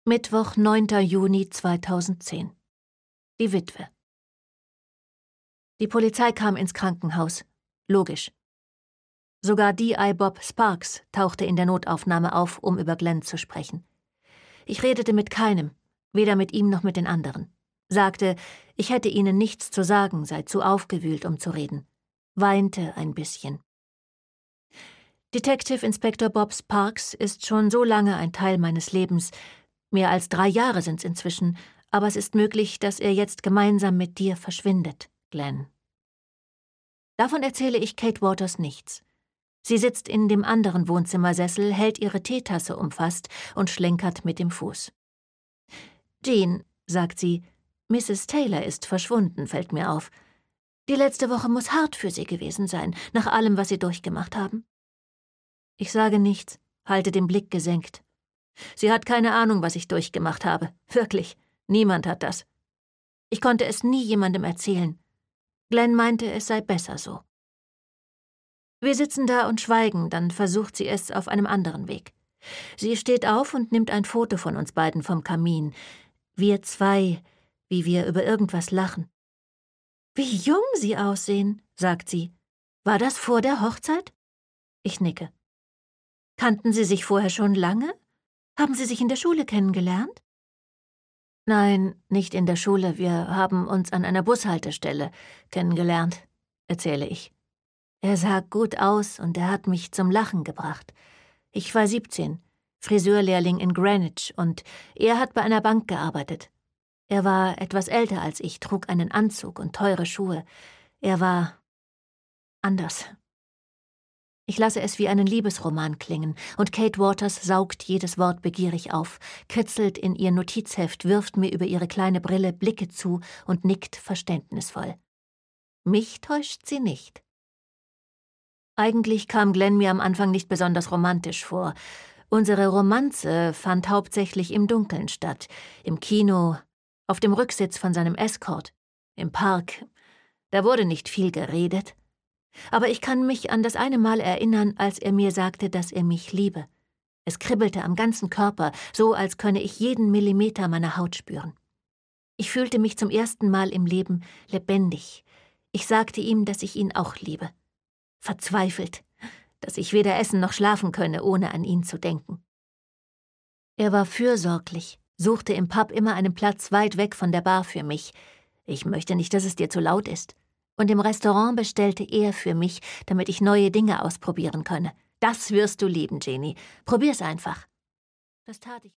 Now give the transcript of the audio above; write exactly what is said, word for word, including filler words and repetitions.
Mittwoch, neunter Juni zweitausendzehn. Die Witwe. Die Polizei kam ins Krankenhaus. Logisch. Sogar D I Bob Sparks tauchte in der Notaufnahme auf, um über Glenn zu sprechen. Ich redete mit keinem, weder mit ihm noch mit den anderen. Sagte, ich hätte ihnen nichts zu sagen, sei zu aufgewühlt, um zu reden. Weinte ein bisschen. Detective Inspector Bob Sparks ist schon so lange ein Teil meines Lebens. Mehr als drei Jahre sind's inzwischen, aber es ist möglich, dass er jetzt gemeinsam mit dir verschwindet, Glenn. Davon erzähle ich Kate Waters nichts. Sie sitzt in dem anderen Wohnzimmersessel, hält ihre Teetasse umfasst und schlenkert mit dem Fuß. »Jean«, sagt sie, »Misses Taylor ist verschwunden, fällt mir auf. Die letzte Woche muss hart für sie gewesen sein, nach allem, was sie durchgemacht haben.« Ich sage nichts, halte den Blick gesenkt. Sie hat keine Ahnung, was ich durchgemacht habe. Wirklich, niemand hat das. Ich konnte es nie jemandem erzählen. Glenn meinte, es sei besser so. Wir sitzen da und schweigen, dann versucht sie es auf einem anderen Weg. Sie steht auf und nimmt ein Foto von uns beiden vom Kamin. Wir zwei, wie wir über irgendwas lachen. »Wie jung Sie aussehen«, sagt sie. »War das vor der Hochzeit?« Ich nicke. »Kannten Sie sich vorher schon lange? Haben Sie sich in der Schule kennengelernt?« »Nein, nicht in der Schule. Wir haben uns an einer Bushaltestelle kennengelernt«, erzähle ich. Er sah gut aus und er hat mich zum Lachen gebracht. Ich war siebzehn, Friseurlehrling in Greenwich und er hat bei einer Bank gearbeitet. Er war etwas älter als ich, trug einen Anzug und teure Schuhe. Er war anders. Ich lasse es wie einen Liebesroman klingen, und Kate Waters saugt jedes Wort begierig auf, kritzelt in ihr Notizheft, wirft mir über ihre kleine Brille Blicke zu und nickt verständnisvoll. Mich täuscht sie nicht. Eigentlich kam Glenn mir am Anfang nicht besonders romantisch vor. Unsere Romanze fand hauptsächlich im Dunkeln statt, im Kino, auf dem Rücksitz von seinem Escort, im Park. Da wurde nicht viel geredet. Aber ich kann mich an das eine Mal erinnern, als er mir sagte, dass er mich liebe. Es kribbelte am ganzen Körper, so als könne ich jeden Millimeter meiner Haut spüren. Ich fühlte mich zum ersten Mal im Leben lebendig. Ich sagte ihm, dass ich ihn auch liebe. Verzweifelt, dass ich weder essen noch schlafen könne, ohne an ihn zu denken. Er war fürsorglich, suchte im Pub immer einen Platz weit weg von der Bar für mich. Ich möchte nicht, dass es dir zu laut ist. Und im Restaurant bestellte er für mich, damit ich neue Dinge ausprobieren könne. Das wirst du lieben, Jeannie. Probier's einfach. Das tat ich.